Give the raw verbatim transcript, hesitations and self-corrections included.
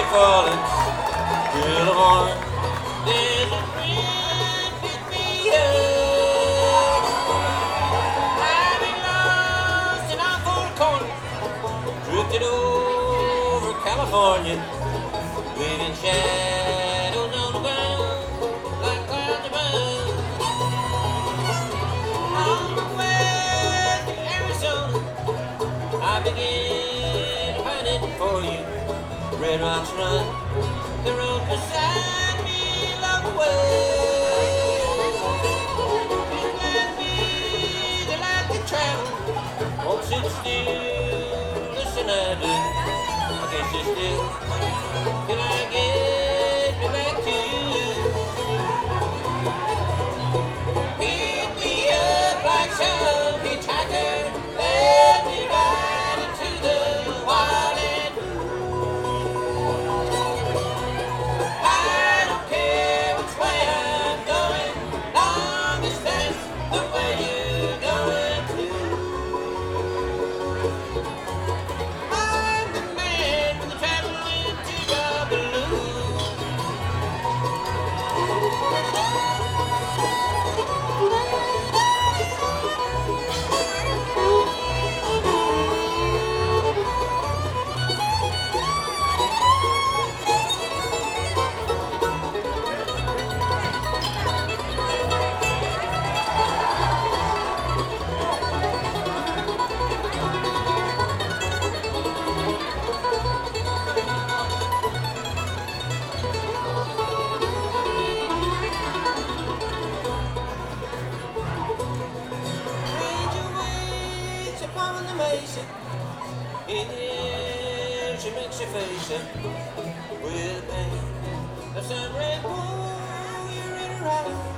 falling, fill of orange. There's a friend pick me up. I've been lost in our four corners, drifted over California, leaving shadows on the ground like clouds above. On the way to Arizona, I began to find it for you. Red rocks run, the road beside me along the way. Just like me, they like to travel, won't sit still, listen I do. I guess you still, till I get me back to you. Pick me up like some hitchhiker, let me ride into the wild and I don't care which way I'm going, long as that's the way you're going too. I'm the man with the travel into the balloon. Upon the mesa, here she makes your face up with the pain of some red bull you're in her eyes.